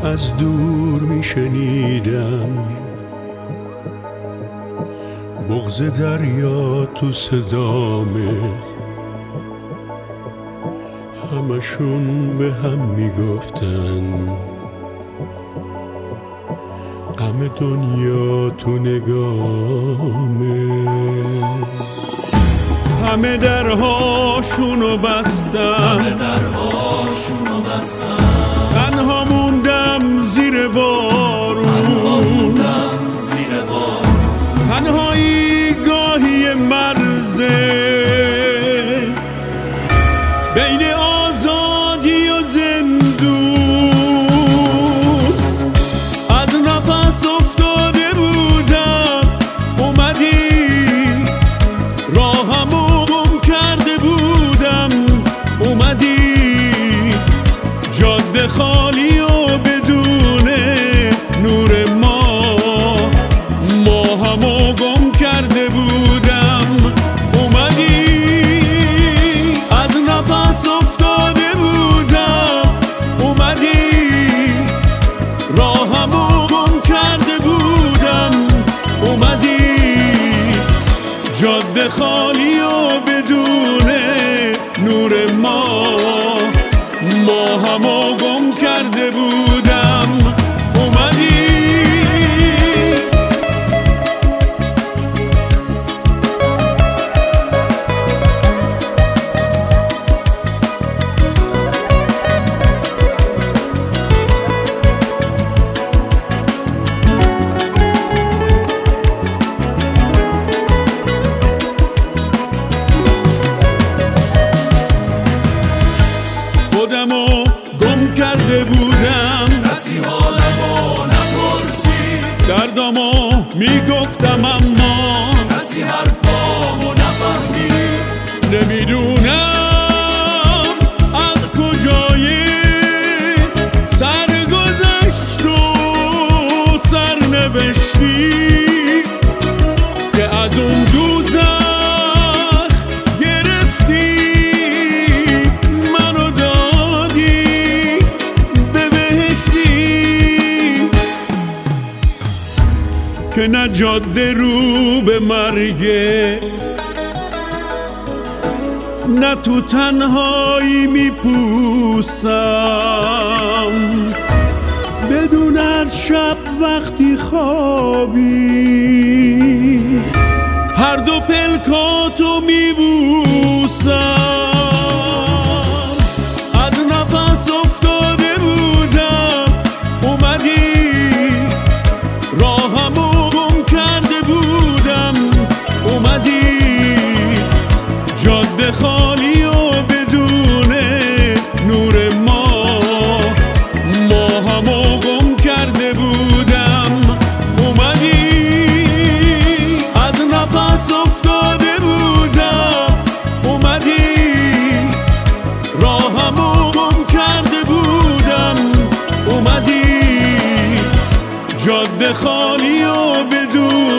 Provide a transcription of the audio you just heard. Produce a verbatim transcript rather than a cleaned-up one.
از دور میشنیدم بغض دریا تو صدامه، همشون به هم میگفتن غم دنیا تو نگامه. همه درهاشونو بستم، همه درهاشونو بستم، تنها موندم زیر بارون، تنها موندم زیر بارون، تنهایی گاهی مرزه بین آزادی و زندون. از نفس افتاده بودم اومدی، راهمو گم کرده بودم اومدی، جاده خالی و بدون نور ما، ماهمو گم کرده بودم اومدی. از نفس افتاده بودم اومدی، راهمو گم کرده بودم اومدی، جاده خالی و بدون نور ما، ماهمو گم کرده بودم اومدی. خودمو گم کرده بودم، کسی حالمو نپرسی، دردمو میگفتم اما کسی حرفامو نفهمید. نمیدونم از کجای سرگذشت و سرنوشتی که از اون دوزخ که نه جاده رو به مرگه، نه تو تنهایی میپوسم، بدون از شب وقتی خوابی هر دو پلکاتو میبوسم. از نفس افتاده بودم اومدی، راهمو اومدی، جاده خالی و بدون نور ما، ماهمو گم کرده بودم اومدی. از نفس افتاده بودم اومدی، راهمو گم کرده بودم اومدی، جاده خالی و بدون